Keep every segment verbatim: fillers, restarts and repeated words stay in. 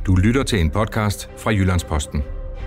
Du lytter til en podcast fra Jyllands-Posten.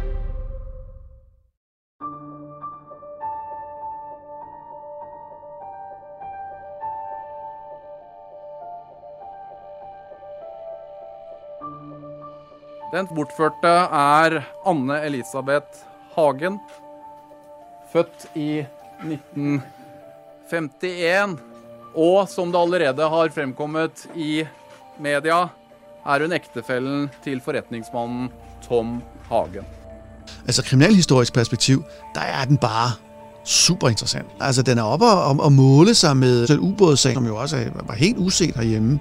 Den bortførte er Anne Elisabeth Hagen, født i nitten femtien, og som det allerede har fremkommet i media, er hun ektefællen til forretningsmannen Tom Hagen. Altså kriminalhistorisk perspektiv, der er den bare super interessant. Altså den er oppe og, og måle sig med den ubådssag, som jo også var helt uset herhjemme.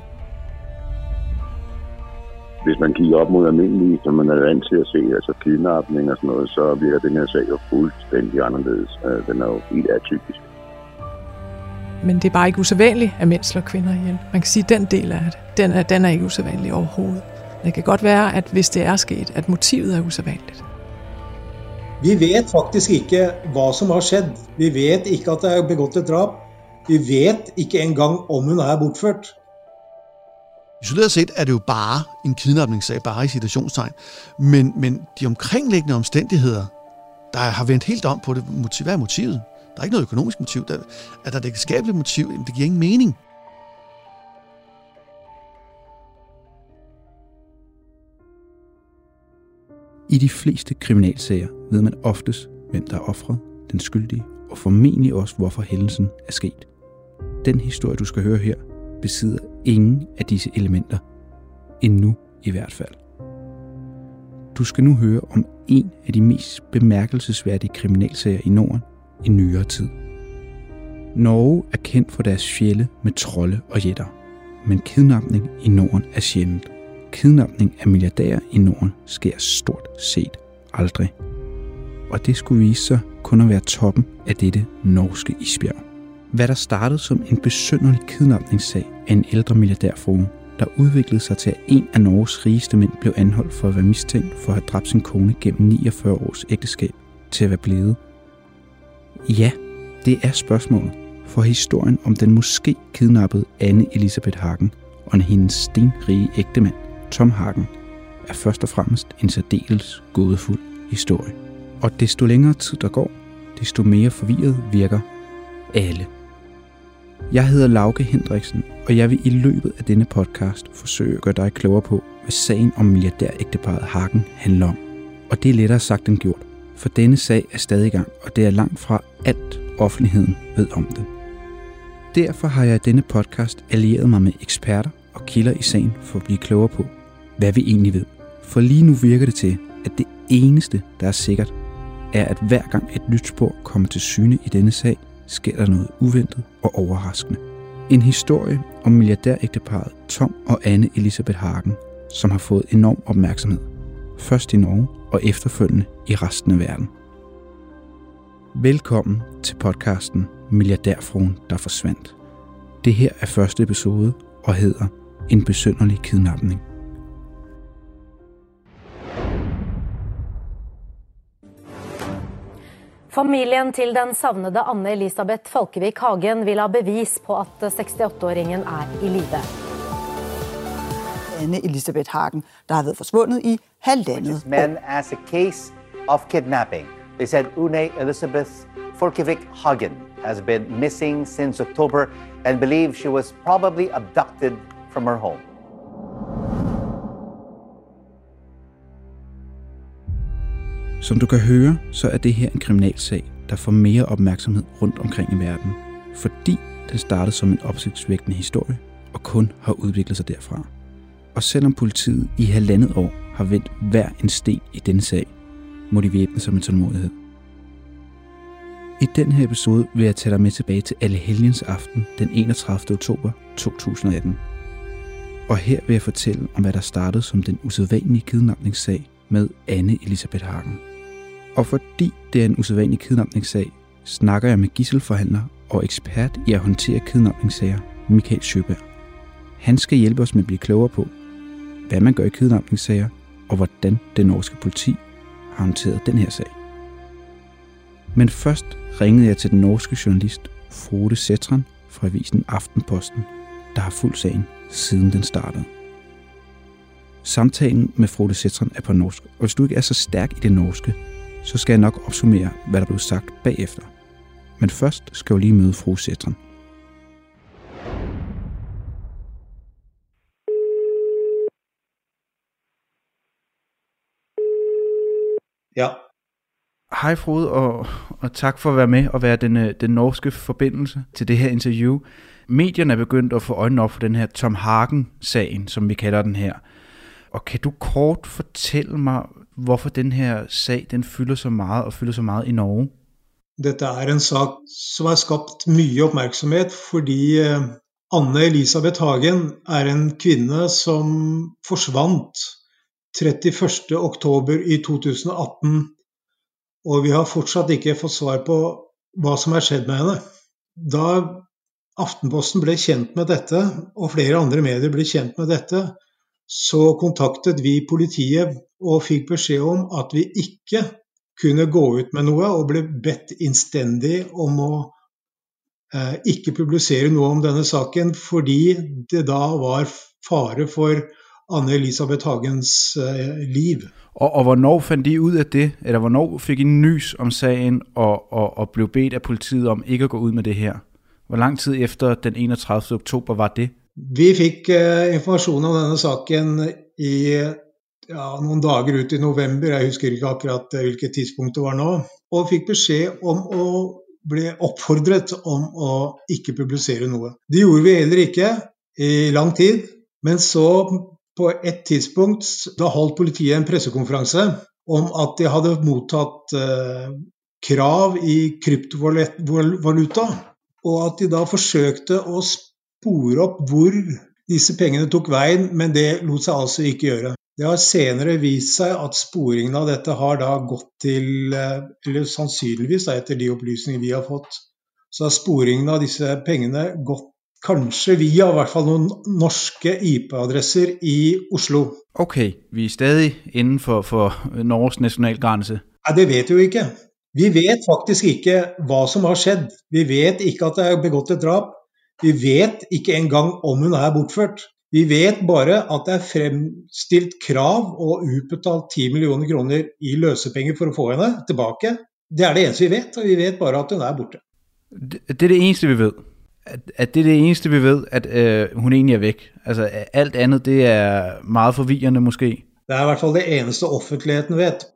Hvis man kigger op mod almindelige, som man er vant til at se, altså kidnapning og sådan noget, så virker den her sag jo fuldstændig anderledes. Den er jo helt atypisk. Men det er bare ikke usædvanligt, at mænd slår kvinder ihjel. Man kan sige, at den del af det, den er, den er ikke usædvanlig overhovedet. Det kan godt være, at hvis det er sket, at motivet er usædvanligt. Vi ved faktisk ikke, hvad som har skjedd. Vi ved ikke, at der er begået et drab. Vi ved ikke engang, om hun er bortført. Isoleret set er det jo bare en kidnapningssag, bare i situationstegn. Men, men de omkringliggende omstændigheder, der har vendt helt om på det, hvad er motivet? Der er ikke noget økonomisk motiv. Der, er der et ægteskabeligt motiv? Det giver ingen mening. I de fleste kriminalsager ved man oftest, hvem der er offret, den skyldige, og formentlig også, hvorfor hændelsen er sket. Den historie, du skal høre her, besidder ingen af disse elementer. Endnu i hvert fald. Du skal nu høre om en af de mest bemærkelsesværdige kriminalsager i Norden i nyere tid. Norge er kendt for deres fjelde med trolde og jætter, men kidnapning i Norden er sjældent. Kidnapning af milliardærer i Norden sker stort set aldrig. Og det skulle vise sig kun at være toppen af dette norske isbjerg. Hvad der startede som en besynderlig kidnapningssag af en ældre milliardærfrue, der udviklede sig til, at en af Norges rigeste mænd blev anholdt for at være mistænkt for at have dræbt sin kone gennem niogfyrre års ægteskab, til at være blevet. Ja, det er spørgsmålet, for historien om den måske kidnappede Anne Elisabeth Hagen og hendes stenrige ægtemand, Tom Hagen, er først og fremmest en særdeles gådefuld historie. Og desto længere tid der går, desto mere forvirret virker alle. Jeg hedder Lauke Hendriksen, og jeg vil i løbet af denne podcast forsøge at gøre dig klogere på, hvad sagen om milliardærægteparret Hagen handler om. Og det er lettere sagt end gjort, for denne sag er stadig i gang, og det er langt fra alt offentligheden ved om den. Derfor har jeg i denne podcast allieret mig med eksperter og kilder i sagen for at blive klogere på, hvad vi egentlig ved. For lige nu virker det til, at det eneste, der er sikkert, er, at hver gang et nyt spor kommer til syne i denne sag, sker der noget uventet og overraskende. En historie om milliardærægteparret Tom og Anne Elisabeth Hagen, som har fået enorm opmærksomhed. Først i Norge og efterfølgende i resten af verden. Velkommen til podcasten Milliardærfruen, der forsvandt. Det her er første episode og hedder En besynderlig kidnapning. Familien til den savnede Anne Elisabeth Falkevik Hagen vil have bevis på, at seksogtyve-åringen er i live. Anne Elisabeth Hagen, der har været forsvundet i halvandet år. Men as a case of kidnapping. They said Une Elisabeth Falkevik Hagen has been missing since October and believe she was probably abducted from her home. Som du kan høre, så er det her en kriminalsag, der får mere opmærksomhed rundt omkring i verden, fordi den startede som en opsigtsvækkende historie og kun har udviklet sig derfra. Og selvom politiet i halvandet år har vendt hver en sten i denne sag, må de væbne sig med tålmodighed. I den her episode vil jeg tage dig med tilbage til Allehelgens aften den enogtredivte oktober to tusind og atten. Og her vil jeg fortælle om, hvad der startede som den usædvanlige kidnapningssag med Anne Elisabeth Hagen. Og fordi det er en usædvanlig kidnapningssag, snakker jeg med gisselforhandler og ekspert i at håndtere kidnapningssager, Michael Sjøberg. Han skal hjælpe os med at blive klogere på, hvad man gør i kidnapningssager, og hvordan det norske politi har håndteret den her sag. Men først ringede jeg til den norske journalist Frode Sætran fra avisen Aftenposten, der har fulgt sagen siden den startede. Samtalen med Frode Sætran er på norsk, og hvis du ikke er så stærk i det norske, så skal jeg nok opsummere, hvad der blev sagt bagefter. Men først skal jeg lige møde Frode Sætran. Ja. Hej Frode, og, og tak for at være med og være den, den norske forbindelse til det her interview. Medierne er begyndt at få øjnene op for den her Tom Hagen-sagen, som vi kalder den her. Og kan du kort fortælle mig, hvorfor den her sag den fylder så meget og fylder så meget i Norge? Dette er en sak, som har skabt mye opmærksomhed, fordi Anne Elisabeth Hagen er en kvinde, som forsvandt trettiførste oktober i to tusind og atten, og vi har fortsat ikke fået svar på, hvad som er sket med hende. Da Aftenposten blev kendt med dette, og flere andre medier blev kendt med dette, så kontaktet vi politiet og fik besked om, at vi ikke kunne gå ut med noe, og blev bedt innstendig om å eh, ikke publisere noe om denne saken, fordi det da var fare for Anne Elisabeth Hagens eh, liv. Og, og hvornår fandt de ud af det? Eller hvornår fik I nys om sagen og, og, og blev bedt af politiet om ikke at gå ud med det her? Hvor lang tid efter den enogtredivte oktober var det? Vi fik eh, information om denne saken i ja, nogle dager ut i november. Jeg husker ikke akkurat eh, hvilket tidspunkt det var nå. Og fik besked om å bli oppfordret om å ikke publisere noe. Det gjorde vi heller ikke i lang tid, men så på et tidspunkt, da holdt politiet en pressekonferanse om at de hadde mottatt eh, krav i kryptovaluta, og at de da forsøkte å spore opp hvor disse pengene tok veien, men det lot seg altså ikke gjøre. Det har senere vist seg at sporingen av dette har da gått til, eller sannsynligvis da, etter de opplysninger vi har fått, så har sporingen av disse pengene gått kanskje via i hvert fall noen norske I P-adresser i Oslo. Okay, vi er stadig inden for, for Norges nationalgrænse. Ja, det vet jo ikke. Vi vet faktisk ikke hva som har skjedd. Vi vet ikke at det er begått et drap. Vi vet ikke engang om hun er bortført. Vi vet bare at det er fremstilt krav og utbetalt ti millioner kroner i løsepenger for å få henne tilbake. Det er det eneste vi vet, og vi vet bare at hun er borte. Det, det er det eneste vi ved. At, at det er det eneste vi ved, at øh, hun egentlig er væk. Altså alt andet, det er meget forvirrende måske. Det er i hvert fall det eneste offentligheten vet.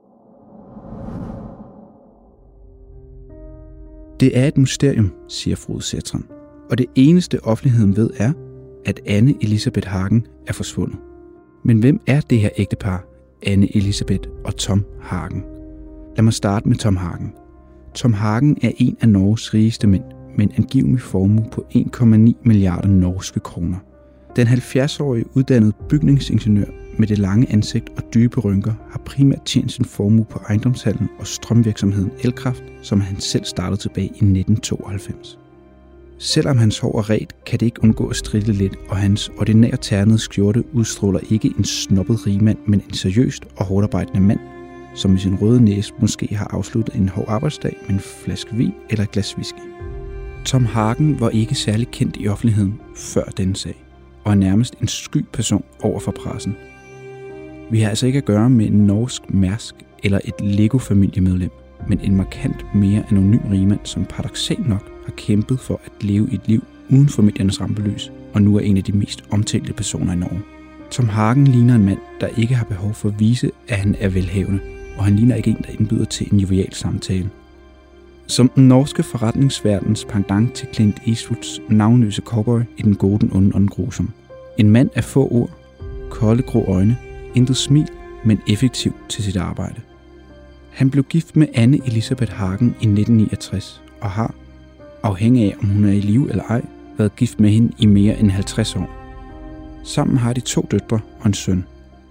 Det er et mysterium, siger Frode Sætran. Og det eneste offentligheden ved er, at Anne Elisabeth Hagen er forsvundet. Men hvem er det her ægtepar, Anne Elisabeth og Tom Hagen? Lad mig starte med Tom Hagen. Tom Hagen er en af Norges rigeste mænd, med en angivelig formue på en komma ni milliarder norske kroner. Den halvfjerds-årige uddannede bygningsingeniør med det lange ansigt og dybe rynker har primært tjent sin formue på ejendomshandlen og strømvirksomheden Elkraft, som han selv startede tilbage i nitten tooghalvfems. Selvom hans hår er ret, kan det ikke undgå at stritte lidt, og hans ordinære ternede skjorte udstråler ikke en snobbet rigmand, men en seriøst og hårdarbejdende mand, som med sin røde næse måske har afsluttet en hård arbejdsdag med en flaske vin eller et glas whisky. Tom Hagen var ikke særlig kendt i offentligheden før denne sag, og er nærmest en sky person over for pressen. Vi har altså ikke at gøre med en norsk Mærsk eller et Lego-familiemedlem, men en markant mere anonym rigmand, som paradoksalt nok har kæmpet for at leve et liv uden for mediernes rampelys, og nu er en af de mest omtalte personer i Norge. Tom Hagen ligner en mand, der ikke har behov for at vise, at han er velhavende, og han ligner ikke en, der indbyder til en jovial samtale. Som den norske forretningsverdens pendant til Clint Eastwoods navnløse cowboy i Den gode, den onde og den grusomme. En mand af få ord, kolde grå øjne, intet smil, men effektiv til sit arbejde. Han blev gift med Anne Elisabeth Hagen i nitten niogtres og har, afhængig af om hun er i live eller ej, været gift med hende i mere end halvtreds år. Sammen har de to døtre og en søn.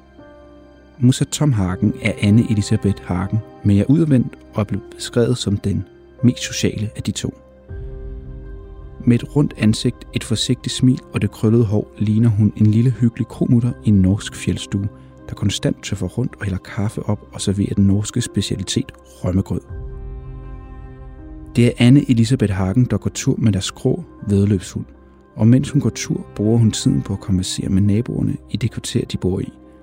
Modsat Tom Hagen er Anne Elisabeth Hagen mere udadvendt og er blevet beskrevet som den mest sociale af de to. Med et rundt ansigt, et forsigtigt smil og det krøllede hår ligner hun en lille hyggelig kromutter i en norsk fjeldstue, der konstant tøffer rundt og hælder kaffe op og serverer den norske specialitet rømmegrød. Det er Anne Elisabeth Hagen, der går tur med deres grå væddeløbshund, og mens hun går tur, bruger hun tiden på at konversere med naboerne i det kvarter, de bor i,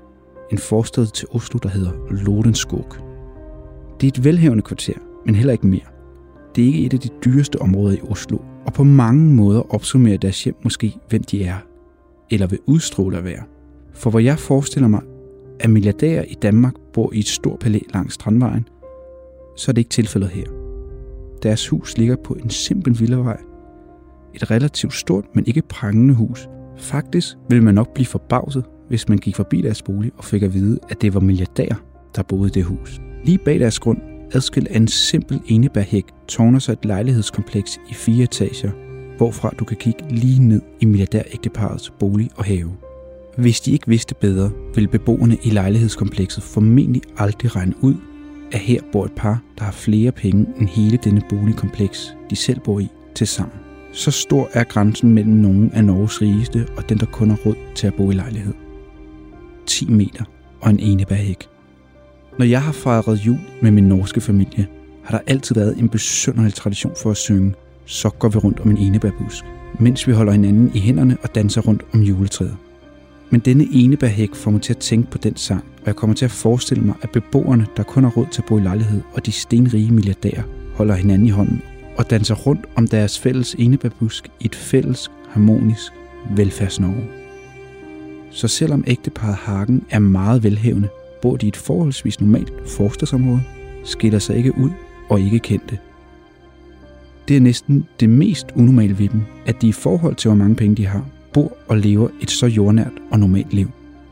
en forstad til Oslo, der hedder Lorenskog. Det er et velhavende kvarter, men heller ikke mere. Det er ikke et af de dyreste områder i Oslo, og på mange måder opsummerer deres hjem måske, hvem de er, eller vil udstråle at være. For hvor jeg forestiller mig, at milliardærer i Danmark bor i et stort palæ langs Strandvejen, så er det ikke tilfældet her. Deres hus ligger på en simpel villavej. Et relativt stort, men ikke prangende hus. Faktisk ville man nok blive forbavset, hvis man gik forbi deres bolig og fik at vide, at det var milliardærer, der boede i det hus. Lige bag deres grund, adskilt af en simpel enebærhæk, tårner sig et lejlighedskompleks i fire etager, hvorfra du kan kigge lige ned i milliardærægteparrets bolig og have. Hvis de ikke vidste bedre, ville beboerne i lejlighedskomplekset formentlig aldrig regne ud, at her bor et par, der har flere penge end hele denne boligkompleks, de selv bor i, til sammen. Så stor er grænsen mellem nogle af Norges rigeste og den, der kun har råd til at bo i lejlighed. ti meter og en enebærhæk. Når jeg har fejret jul med min norske familie, har der altid været en besynderlig tradition for at synge "Så går vi rundt om en enebærbusk", mens vi holder hinanden i hænderne og danser rundt om juletræet. Men denne enebærhæk får mig til at tænke på den sang, og jeg kommer til at forestille mig, at beboerne, der kun har råd til at bo i lejlighed, og de stenrige milliardærer, holder hinanden i hånden og danser rundt om deres fælles enebærbusk i et fælles, harmonisk velfærdsnorge. Så selvom ægteparret Hagen er meget velhavende, bor de i et forholdsvis normalt forstadsområde, skiller sig ikke ud og ikke kendte. Det er næsten det mest unormale ved dem, at de i forhold til hvor mange penge de har, bor og lever et så jordnært og normalt liv.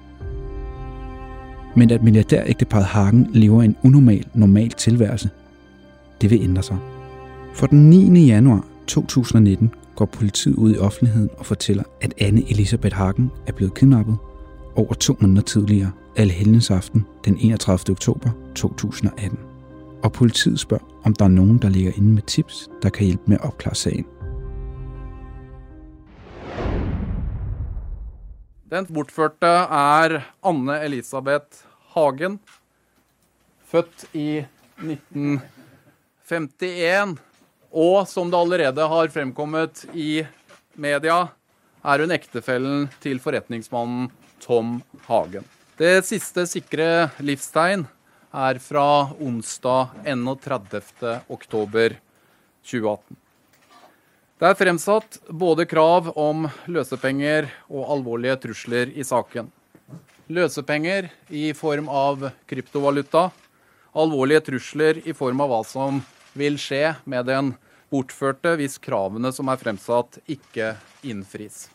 Men at milliardærægteparret Hagen lever en unormal, normal tilværelse, det vil ændre sig. For den niende januar to tusind og nitten går politiet ud i offentligheden og fortæller, at Anne Elisabeth Hagen er blevet kidnappet over to måneder tidligere, Allehelgensaften den enogtredivte oktober to tusind og atten. Og politiet spørger, om der er nogen, der ligger inde med tips, der kan hjælpe med at opklare sagen. Den bortførte er Anne Elisabeth Hagen, født i nitten femtien, og som det allerede har fremkommet i media, er hun ektefellen til forretningsmannen Tom Hagen. Det sidste sikre livstegn er fra onsdag enogtredivte oktober tjue atten. Det er fremsatt både krav om løsepenger og alvorlige trusler i saken. Løsepenger i form av kryptovaluta, alvorlige trusler i form av hva som vil skje med den bortførte hvis kravene som er fremsatt ikke innfris.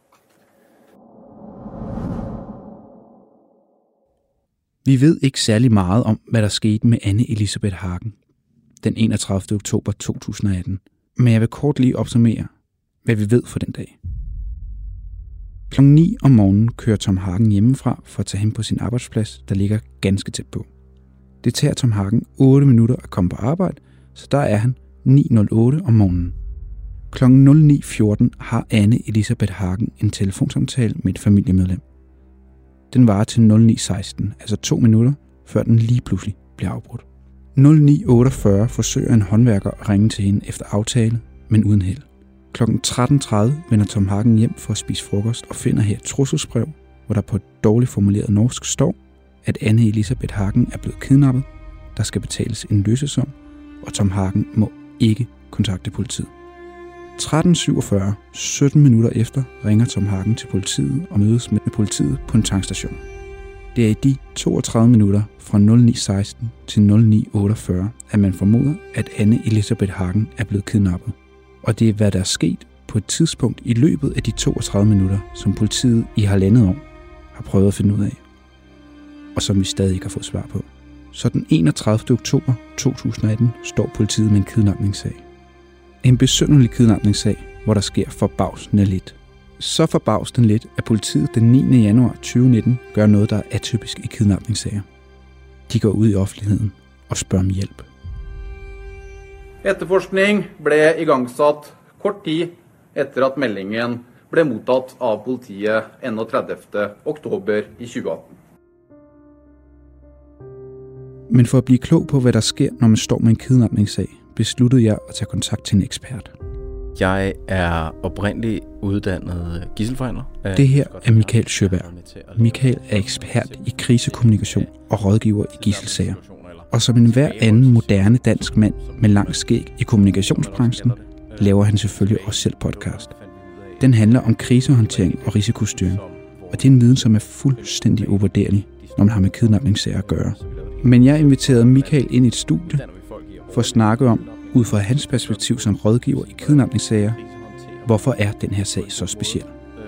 Vi ved ikke særlig meget om, hvad der skete med Anne Elisabeth Hagen den enogtredivte oktober to tusind og atten, men jeg vil kort lige opsummere, hvad vi ved for den dag. klokken ni om morgenen kører Tom Hagen hjemmefra for at tage hen på sin arbejdsplads, der ligger ganske tæt på. Det tager Tom Hagen otte minutter at komme på arbejde, så der er han ni nul otte om morgenen. klokken nul ni fjorten har Anne Elisabeth Hagen en telefonsamtale med et familiemedlem. Den varer til nul ni seksten, altså to minutter, før den lige pludselig bliver afbrudt. nul ni otteogfyrre forsøger en håndværker at ringe til hende efter aftale, men uden held. klokken tretten tredive vender Tom Hagen hjem for at spise frokost og finder her et trusselsbrev, hvor der på et dårligt formuleret norsk står, at Anne Elisabeth Hagen er blevet kidnappet, der skal betales en løsesum, og Tom Hagen må ikke kontakte politiet. tretten syvogfyrre, sytten minutter efter, ringer Tom Hagen til politiet og mødes med politiet på en tankstation. Det er i de toogtredive minutter fra nul ni seksten til nul ni otteogfyrre, at man formoder, at Anne Elisabeth Hagen er blevet kidnappet. Og det er, hvad der er sket på et tidspunkt i løbet af de toogtredive minutter, som politiet i halvandet år har prøvet at finde ud af, og som vi stadig ikke har fået svar på. Så den enogtredivte oktober to tusind og atten står politiet med en kidnapningssag. En besynderlig kidnapningssag, hvor der sker forbavsende lidt. Så forbavsende lidt, at politiet den niende januar tyve nitten gør noget, der er atypisk i kidnapningssager. De går ud i offentligheden og spørger om hjælp. Etterforskning ble igangsat kort tid etter at meldingen ble mottatt av politiet enogtredivte oktober i tjue atten. Men for at blive klog på, hvad der sker, når man står med en kidnapningssag, besluttede jeg at tage kontakt til en ekspert. Jeg er oprindeligt uddannet gisselforhandler. Det her er Michael Sjöberg. Michael er ekspert i krisekommunikation og rådgiver i gisselsager. Og som en hver anden moderne dansk mand med lang skæg i kommunikationsbranchen, laver han selvfølgelig også selv podcast. Den handler om krisehåndtering og risikostyring. Og det er en viden, som er fuldstændig uvurderlig, når man har med kidnapningssager at gøre. Men jeg inviterede Michael ind i et studie for at snakke om, ud fra hans perspektiv som rådgiver i kidnapningssager, hvorfor er den her sag så speciel?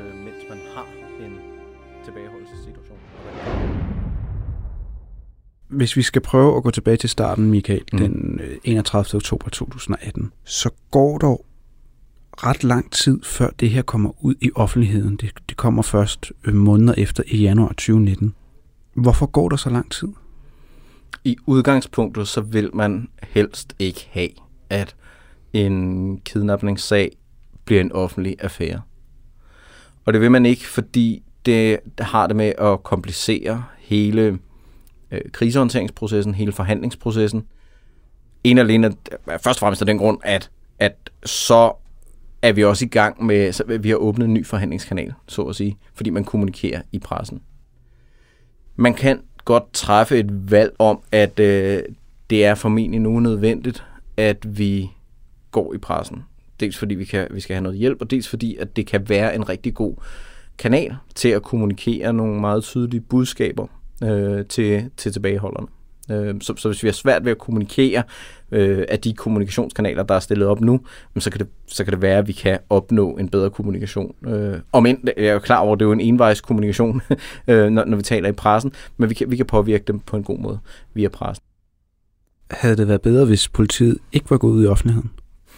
Hvis vi skal prøve at gå tilbage til starten, Michael, mm. den enogtredivte oktober to tusind og atten, så går der ret lang tid, før det her kommer ud i offentligheden. Det, det kommer først måneder efter i januar tyve nitten. Hvorfor går der så lang tid? I udgangspunktet, så vil man helst ikke have, at en kidnapningssag bliver en offentlig affære. Og det vil man ikke, fordi det har det med at komplicere hele øh, krisehåndteringsprocessen, hele forhandlingsprocessen. En alene, først og fremmest af den grund, at, at så er vi også i gang med, så vi har åbnet en ny forhandlingskanal, så at sige, fordi man kommunikerer i pressen. Man kan godt træffe et valg om, at øh, det er formentlig nu nødvendigt, at vi går i pressen. Dels fordi vi, kan, vi skal have noget hjælp, og dels fordi, at det kan være en rigtig god kanal til at kommunikere nogle meget tydelige budskaber øh, til, til tilbageholderne. Øh, så, så hvis vi har svært ved at kommunikere øh, af de kommunikationskanaler, der er stillet op nu, så kan det, så kan det være, at vi kan opnå en bedre kommunikation. Øh, om end, jeg er jo klar over, at det er jo en envejs kommunikation, øh, når, når vi taler i pressen, men vi kan, vi kan påvirke dem på en god måde via pressen. Havde det været bedre, hvis politiet ikke var gået ud i offentligheden?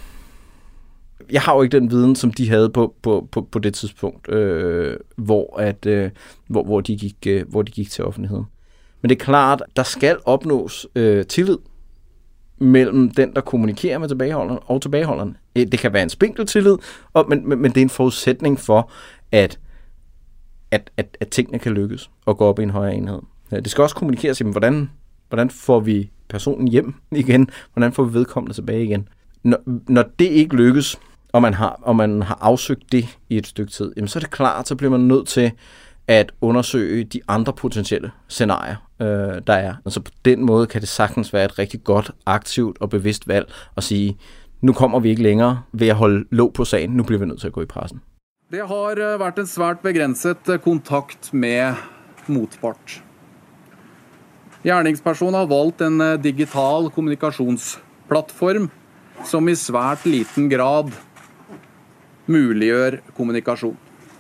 Jeg har jo ikke den viden, som de havde på, på, på, på det tidspunkt, øh, hvor, at, øh, hvor, hvor, de gik, øh, hvor de gik til offentligheden. Men det er klart, der skal opnås øh, tillid mellem den, der kommunikerer med tilbageholderen og tilbageholderen. Det kan være en spinkel tillid, og, men, men, men det er en forudsætning for, at, at, at, at tingene kan lykkes og gå op i en højere enhed. Det skal også kommunikeres, jamen, hvordan, hvordan får vi personen hjem igen? Hvordan får vi vedkommende tilbage igen? Når, når det ikke lykkes, og man har, og man har afsøgt det i et stykke tid, jamen, så er det klart, så bliver man nødt til at undersøge de andre potentielle scenarier, øh, der er. Og så på den måde kan det sagtens være et rigtig godt, aktivt og bevidst valg at sige, nu kommer vi ikke længere ved at holde låg på sagen, nu bliver vi nødt til at gå i pressen. Det har vært en svært begrenset kontakt med motpart. Gjerningspersonen har valgt en digital kommunikasjonsplatform, som i svært liten grad muliggjør kommunikasjon.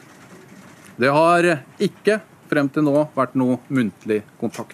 Det har ikke frem til nå vært noe muntlig kontakt.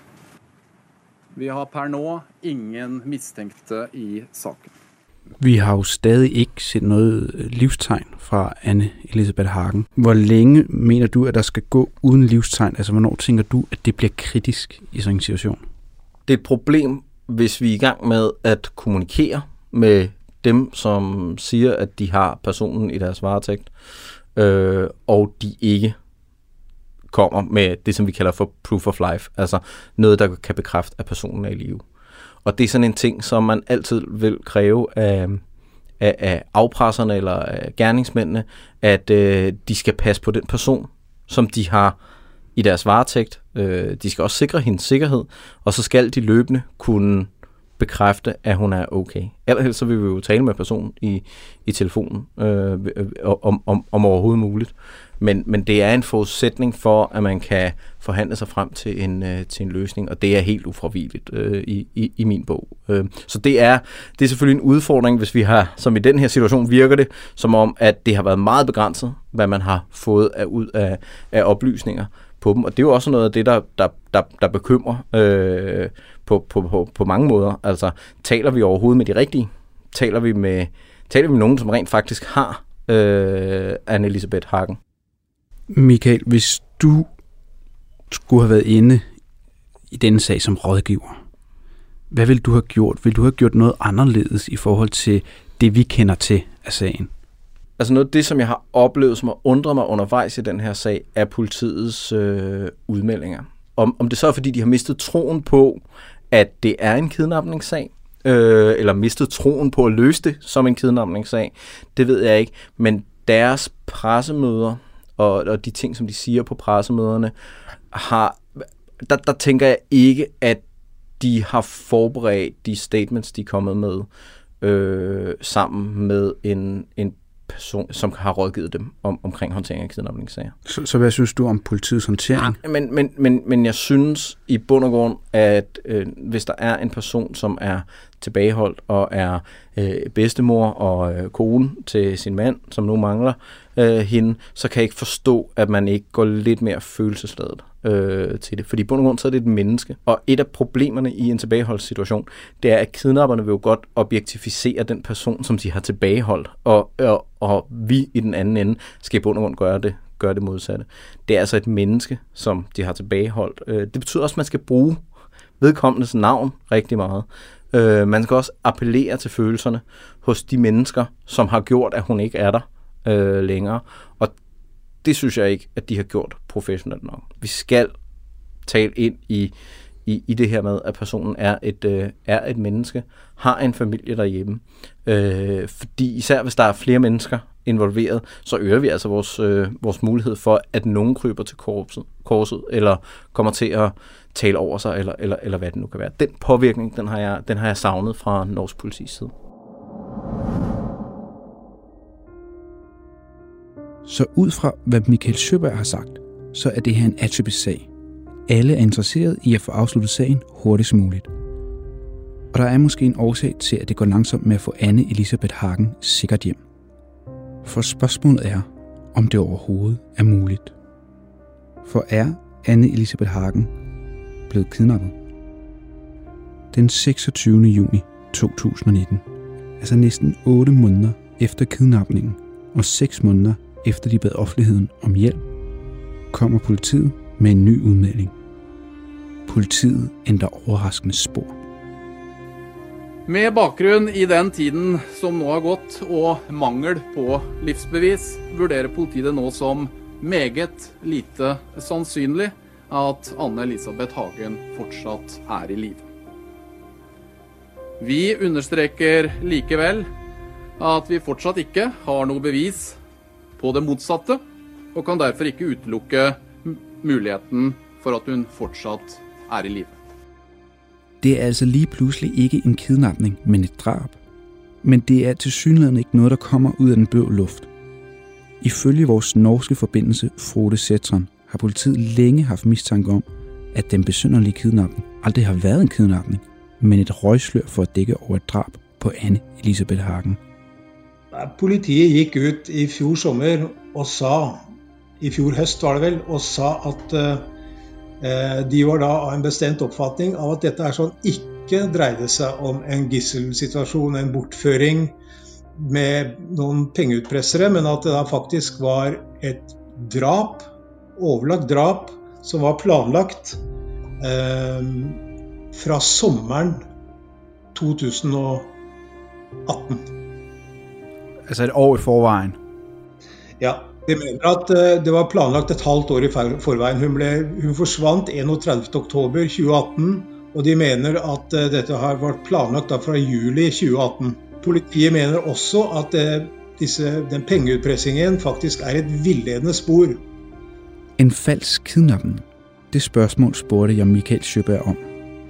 Vi har per nå ingen mistenkte i saken. Vi har jo stadig ikke set noget livstegn fra Anne Elisabeth Hagen. Hvor længe mener du, at der skal gå uden livstegn? Altså, hvornår tænker du, at det bliver kritisk i sådan en situation? Det er et problem, hvis vi er i gang med at kommunikere med dem, som siger, at de har personen i deres varetægt, øh, og de ikke kommer med det, som vi kalder for proof of life, altså noget, der kan bekræfte, at personen er i live. Og det er sådan en ting, som man altid vil kræve af, af, af afpresserne eller af gerningsmændene, at øh, de skal passe på den person, som de har i deres varetægt. Øh, de skal også sikre hendes sikkerhed, og så skal de løbende kunne bekræfte, at hun er okay. Ellers så vil vi jo tale med personen i, i telefonen øh, om, om, om overhovedet muligt. Men, men det er en forudsætning for, at man kan forhandle sig frem til en, øh, til en løsning, og det er helt ufravigeligt øh, i, i, i min bog. Øh, så det er, det er selvfølgelig en udfordring, hvis vi har, som i den her situation virker det, som om, at det har været meget begrænset, hvad man har fået af, ud af, af oplysninger på dem. Og det er jo også noget af det, der, der, der, der bekymrer øh, på, på, på, på mange måder. Altså, taler vi overhovedet med de rigtige? Taler vi med, taler vi med nogen, som rent faktisk har øh, Anne Elisabeth Hagen? Michael, hvis du skulle have været inde i denne sag som rådgiver, hvad ville du have gjort? Vil du have gjort noget anderledes i forhold til det, vi kender til af sagen? Altså noget af det, som jeg har oplevet, som har undret mig undervejs i den her sag, er politiets øh, udmeldinger. Om, om det så er, fordi de har mistet troen på, at det er en kidnapningssag, øh, eller mistet troen på at løse det som en kidnapningssag. Det ved jeg ikke, men deres pressemøder og, og de ting, som de siger på pressemøderne, har, der, der tænker jeg ikke, at de har forberedt de statements, de er kommet med, øh, sammen med en, en person, som har rådgivet dem om, omkring håndtering af kidnapningssager. Så, så hvad synes du om politiets håndtering? Ja, men, men, men, men jeg synes i bund og grund, at øh, hvis der er en person, som er tilbageholdt og er øh, bedstemor og øh, kone til sin mand, som nu mangler øh, hende, så kan jeg ikke forstå, at man ikke går lidt mere følelsesladet øh, til det. Fordi i bund og grund så er det et menneske. Og et af problemerne i en tilbageholdssituation, det er, at kidnapperne vil jo godt objektificere den person, som de har tilbageholdt. Og, og, og vi i den anden ende skal i bund og grund gøre det, gøre det modsatte. Det er altså et menneske, som de har tilbageholdt. Øh, det betyder også, at man skal bruge vedkommendes navn rigtig meget. Øh, man skal også appellere til følelserne hos de mennesker, som har gjort, at hun ikke er der øh, længere. Og det synes jeg ikke, at de har gjort professionelt nok. Vi skal tale ind i, i, i det her med, at personen er et, øh, er et menneske, har en familie derhjemme. Øh, fordi især hvis der er flere mennesker involveret, så øger vi altså vores, øh, vores mulighed for, at nogen kryber til korset, korset, eller kommer til at tale over sig, eller, eller, eller hvad det nu kan være. Den påvirkning, den har jeg, den har jeg savnet fra norsk politis side. Så ud fra, hvad Mikael Sjöberg har sagt, så er det her en atypisk sag. Alle er interesseret i at få afsluttet sagen hurtigst muligt. Og der er måske en årsag til, at det går langsomt med at få Anne Elisabeth Hagen sikkert hjem. For spørgsmålet er, om det overhovedet er muligt. For er Anne Elisabeth Hagen blevet kidnappet? Den seksogtyvende juni to tusind nitten, altså næsten otte måneder efter kidnappingen og seks måneder efter de bad offentligheden om hjælp, kommer politiet med en ny udmelding. Politiet ændrer overraskende spor. Med bakgrunn i den tiden som nå har gått og mangel på livsbevis, vurderer politiet det nå som meget lite sannsynlig at Anne Elisabeth Hagen fortsatt er i live. Vi understreker likevel at vi fortsatt ikke har noe bevis på det motsatte, og kan derfor ikke utelukke muligheten for at hun fortsatt er i live. Det er altså lige pludselig ikke en kidnapning, men et drab. Men det er tilsyneladende ikke noget, der kommer ud af den blå luft. Ifølge vores norske forbindelse, Frode Sætran, har politiet længe haft mistanke om, at den besynderlige kidnapning aldrig har været en kidnapning, men et røgslør for at dække over et drab på Anne Elisabeth Hagen. Politiet gikk ut i fjor sommer og sa, i fjor høst var det vel, og sa at eh, de var da av en bestemt oppfatning av at dette er sånn ikke dreide seg om en gisselsituasjon, en bortføring med noen pengeutpressere, men at det da faktisk var et drap, overlagt drap, som var planlagt eh, fra sommeren to tusind atten. Altså et år i forvejen? Ja, de mener at det var planlagt et halvt år i forvejen. Hun, ble, hun forsvant enogtredivte oktober tjue atten, og de mener at dette har vært planlagt da fra juli tjue atten. Politiet mener også at disse, den pengeutpressingen faktisk er et villedende spor. En falsk kidnapning? Det spørgsmål spurgte jeg Mikael Sjöberg om.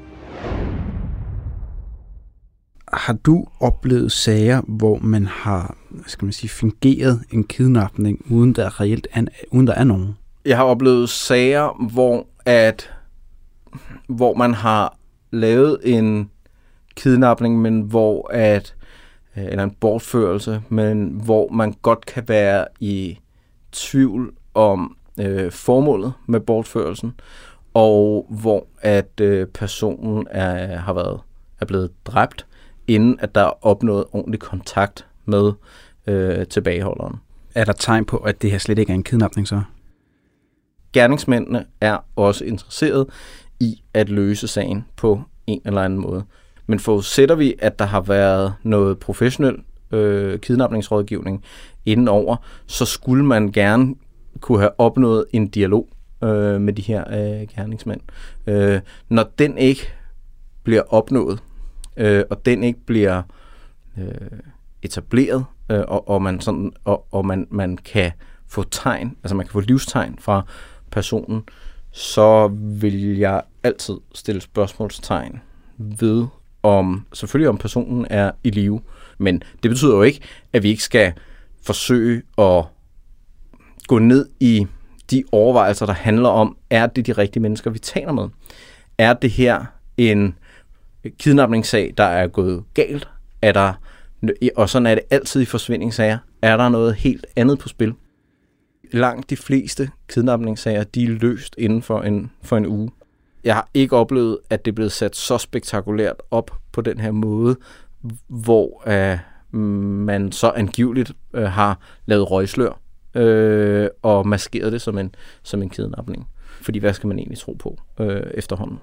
Har du oplevet sager, hvor man har, skal man sige, fingeret en kidnapning, uden der reelt er, uden der er nogen? Jeg har oplevet sager, hvor at hvor man har lavet en kidnapning, men hvor at eller en bortførelse, men hvor man godt kan være i tvivl om øh, formålet med bortførelsen, og hvor at øh, personen er, har været er blevet dræbt, inden at der er opnået ordentlig kontakt med øh, tilbageholderen. Er der tegn på, at det her slet ikke er en kidnapning så? Gerningsmændene er også interesseret i at løse sagen på en eller anden måde. Men forudsætter vi, at der har været noget professionel øh, kidnapningsrådgivning indenover, så skulle man gerne kunne have opnået en dialog øh, med de her øh, gerningsmænd. Øh, når den ikke bliver opnået, øh, og den ikke bliver øh, etableret, øh, og, og, man, sådan, og, og man, man kan få tegn, altså man kan få livstegn fra personen, så vil jeg altid stille spørgsmålstegn ved, om selvfølgelig om personen er i live. Men det betyder jo ikke, at vi ikke skal forsøge at gå ned i de overvejelser, der handler om, er det de rigtige mennesker, vi taler med? Er det her en kidnapningssag, der er gået galt? Er der, og sådan er det altid i forsvindingssager. Er der noget helt andet på spil? Langt de fleste kidnapningssager, de er løst inden for en, for en uge. Jeg har ikke oplevet, at det er blevet sat så spektakulært op på den her måde, hvor øh, man så angiveligt øh, har lavet røgslør øh, og maskeret det som en, som en kidnapning. Fordi hvad skal man egentlig tro på øh, efterhånden?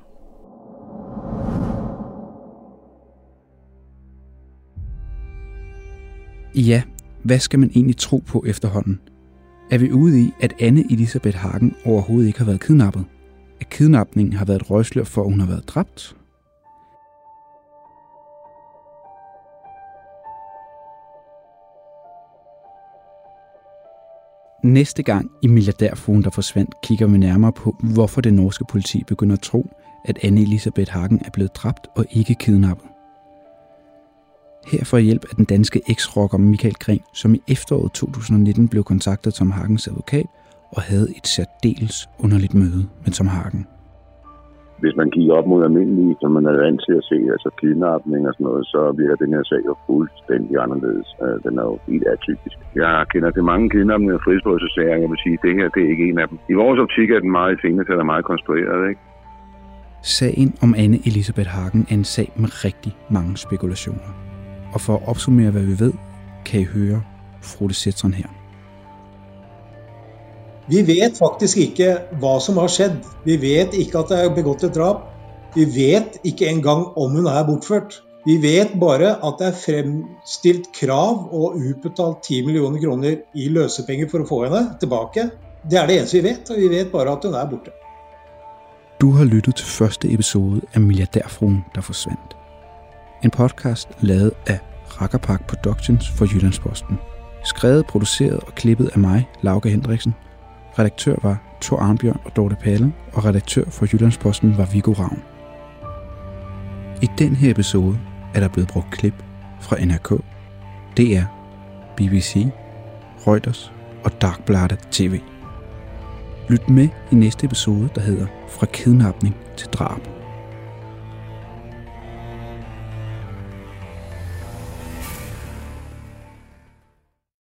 Ja, hvad skal man egentlig tro på efterhånden? Er vi ude i, at Anne Elisabeth Hagen overhovedet ikke har været kidnappet? At kidnapningen har været et røgslør for, at hun har været dræbt? Næste gang i Milliardærfruen, der forsvandt, kigger vi nærmere på, hvorfor det norske politi begynder at tro, at Anne Elisabeth Hagen er blevet dræbt og ikke kidnappet. Her får hjælp af den danske eks-rocker Michael Gren, som i efteråret to tusind nitten blev kontaktet af Tom Hagens advokat og havde et særdeles underligt møde med Tom Hagen. Hvis man kigger op mod almindelige, som man er vant til at se, altså kidnapning og sådan noget, så virker den her sag jo fuldstændig anderledes. Den er jo helt atypisk. Jeg kender til mange kidnapninger og frihedsberøvelsesager, jeg vil sige, at det her det er ikke en af dem. I vores optik er den meget fingertal og meget konstrueret, ikke? Sagen om Anne Elisabeth Hagen er en sag med rigtig mange spekulationer. Og for at opsummere, hvad vi ved, kan I høre Frode Setron her. Vi vet faktisk ikke, hvad som har skjedd. Vi vet ikke, at det er begått et drab. Vi vet ikke engang, om hun er bortført. Vi vet bare, at det er fremstilt krav og utbetalt ti millioner kroner i løsepenger for at få henne tilbake. Det er det eneste vi vet, og vi vet bare, at hun er borte. Du har lyttet til første episode af Milliardærfruen, der forsvandt. En podcast lavet af Rakkerpark Productions for Jyllandsposten. Skrevet, produceret og klippet af mig, Lauke Hendriksen. Redaktør var Thor Arnbjørn og Dorte Palle, og redaktør for Jyllandsposten var Viggo Ravn. I den her episode er der blevet brugt klip fra N R K, D R, B B C, Reuters og Dagbladet T V. Lyt med i næste episode, der hedder Fra kidnapning til drab.